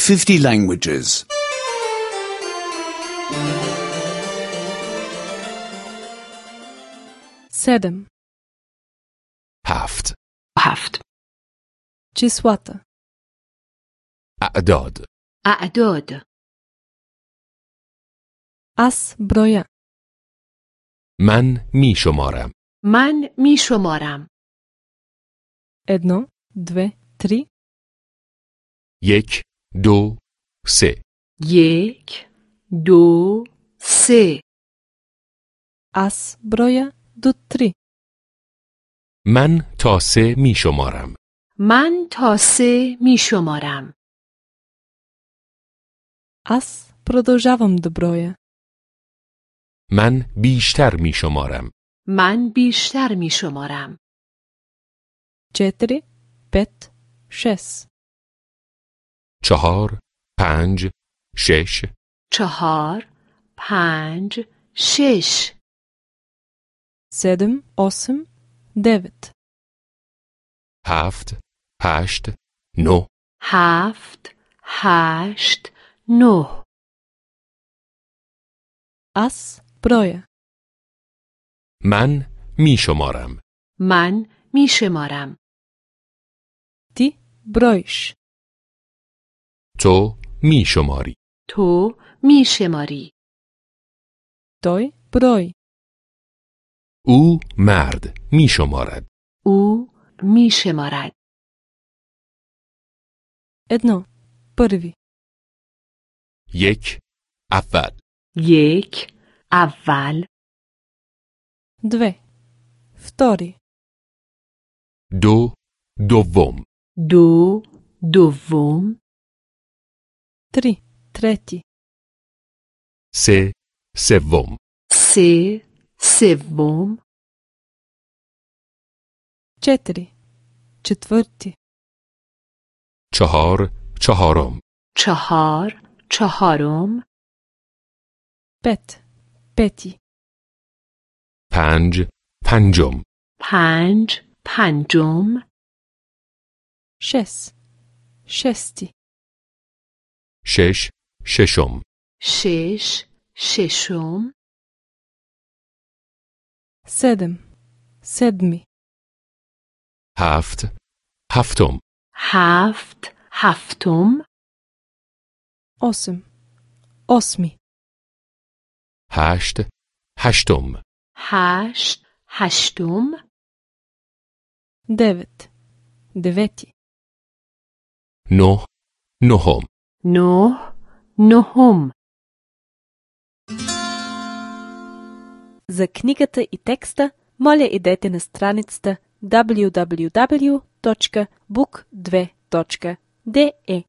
50 languages. 7. هفت هفت. Числата. اعداد اعداد. Аз броя. من می شمارم. من می شمارم. 1, 2, 3. یک، دو، سه. یک، دو، سه. Аз броя до 3. من تا سه می شمارم. من تا سه می شمارم. Аз продължавам да броя. من بیشتر می شمارم. من بیشتر می شمارم. 4, 5, 6. چهار، پنج، شش. چهار، پنج، شش. 7, 8, 9. هفت، هشت، نه. هفت، هشت، نه. Аз броя. من می شمارم. من می شمارم. Ти броиш. تو می شماری. تو می شماری. Той брои. او مرد می شمارد. او می شمارد. 1. Първи. یک، اول. یک، اول. 2. Втори. دو، دوم. دو، دوم. 3. Трети. سه، سوم. سه، سوم. 4. Четвърти. چهار، چهارم. چهار، چهارم. 5. Пети. پنج، پنجم. پنج، پنجم. 6. Шести. شش، ششم. شش، ششم. 7. Седми. هفت، هفتم. هفت، هفتم. 8. Осми. هشت، هشتم. هشت، هشتم. 9. Девети. نه، نهم. نه، نهم. За книгата и текста, моля идете на страницата www.book2.de.